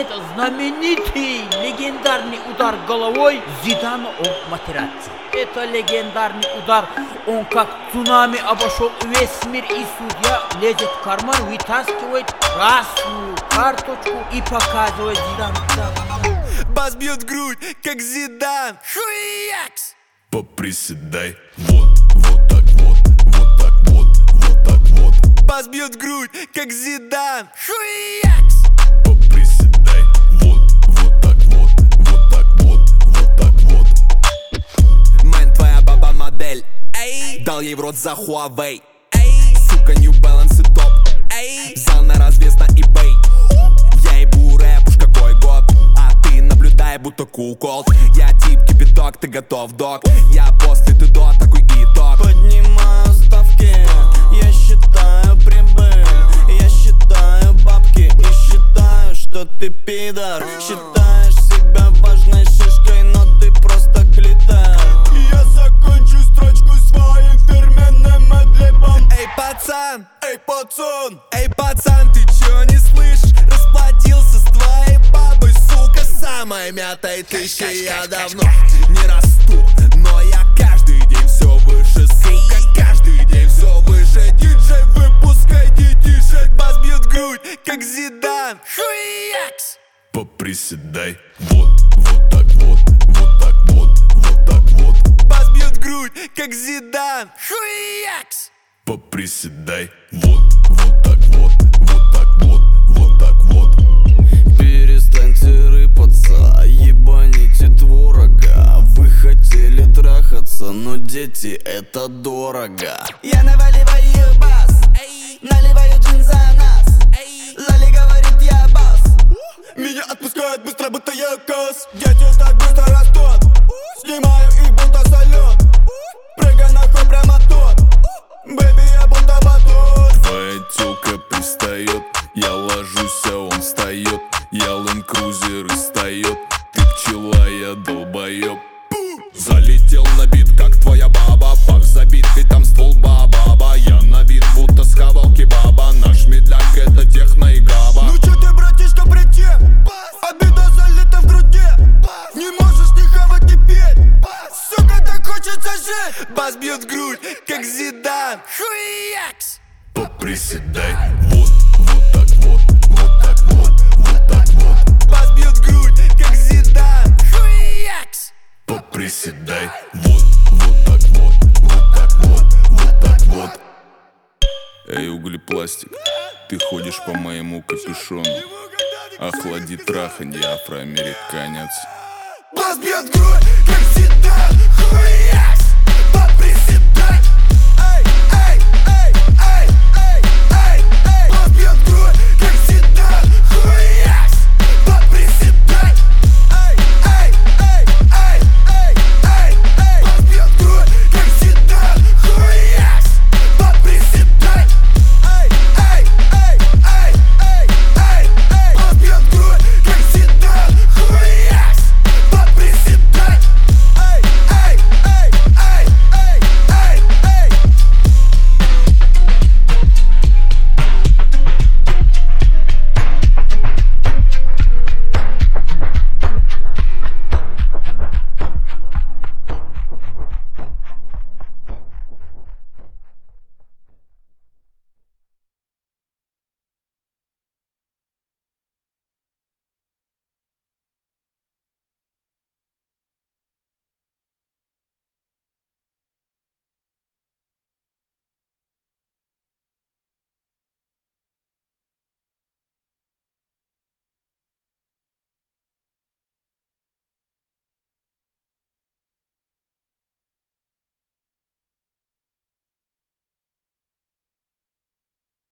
Это знаменитый легендарный удар головой Зидана об матерацию. Это легендарный удар, он как цунами обошел весь мир, и судья лезет в карман, вытаскивает красную карточку и показывает Зидану. Бас бьет грудь, как Зидан. Шуякс! Поприседай, вот, вот так вот, вот так вот, вот так вот. Бас бьет грудь, как Зидан. Шуякс! Поприседай, вот, вот так вот, вот так вот, вот так вот. Мэн, твоя баба модель, эй, дал ей в рот за Huawei, эй, сука, New Balance и топ, эй, взял на развес на eBay. Я ебу рэп, уж какой год, а ты наблюдай, будто кукол. Я тип кипяток, ты готов, док. Я после, ты до, такой итог. Поднимаю ставки, я считаю прибыль, я считаю бабки и считаю, что ты пидор. Считаешь себя важной шишкой, но ты просто клитор. Я закончу строчку своим фирменным мэдлибом. Эй, пацан, эй, пацан, эй, пацан, ты чё не слышишь? Расплатился с твоей бабой, сука, самая мятая тысяча. Я давно не расту, но я каждый день все выше, сука, каждый день все выше. Диджей, выпускай детишек, бас бьет грудь, как Зидан. Шуякс! Поприседай, вот, вот так вот, вот так вот, вот так вот. Бас бьет грудь, как Зидан. Шуякс! Поприседай, вот, вот так вот, вот так вот, вот так вот. Перестаньте рыпаться, ебаните творога. Вы хотели трахаться, но дети, это дорого. Я наваливаю бас, эй, наливаю джин за нас, эй, Лали говорит, я бас. Меня отпускают быстро, будто я кос. Дети так быстро растут, снимаю их будто салют. Прыгай нахуй прямо тут, бэби, я будто батут. Твоя тёлка пристает, я ложусь, а он встает. Я Land-Cruiser и встает, ты пчела, я долбоёб. Залетел на бит, как твоя баба, пах забитый, там ствол баба. Я на вид будто схавал кебаба, наш медляк это техно и габа. Ну чё ты, братишка, притем? Обида залита в груди, не можешь ни хавать, ни петь. Сука, так хочется жить. Бас бьет грудь, как Зидан. Шуякс! Поприседай, вот, вот так вот, вот так вот, вот так вот. Бас бьет грудь, как Зидан. Шуякс! Поприседай, вот, вот так вот, вот так вот, вот так вот. Эй, углепластик, ты ходишь по моему капюшону. Охлади траханье, афроамериканец. Бас бьет грудь,